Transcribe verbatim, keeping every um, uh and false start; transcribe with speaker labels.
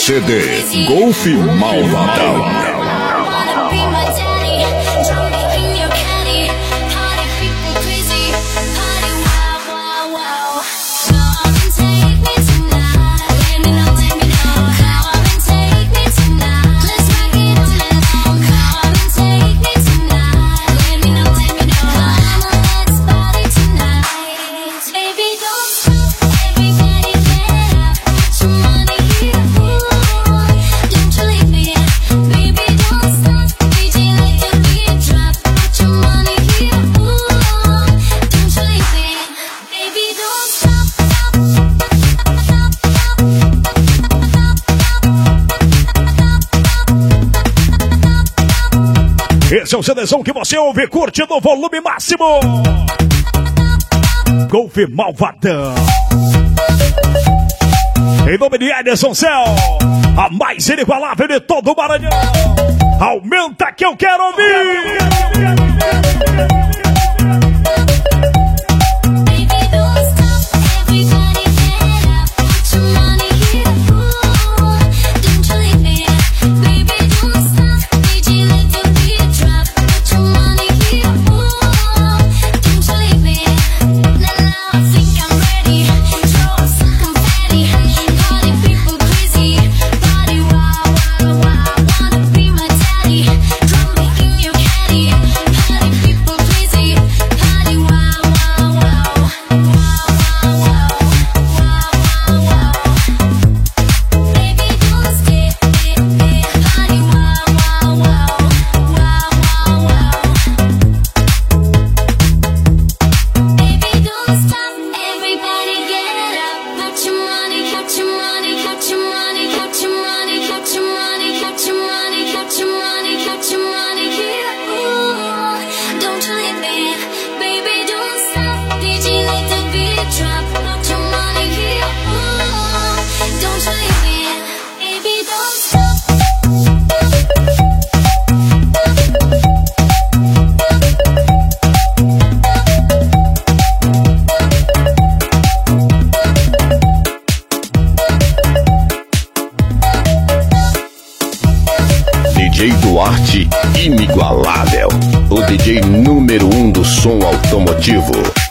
Speaker 1: C D Golf Malvadão.
Speaker 2: Esse é o CDzão que você ouve, curte no volume máximo. Golf Malvadão. Em nome de Ederson Cell, a mais inigualável de todo o Maranhão. Aumenta que eu quero ouvir.
Speaker 1: D J Duarte, inigualável. O D J número um do som automotivo.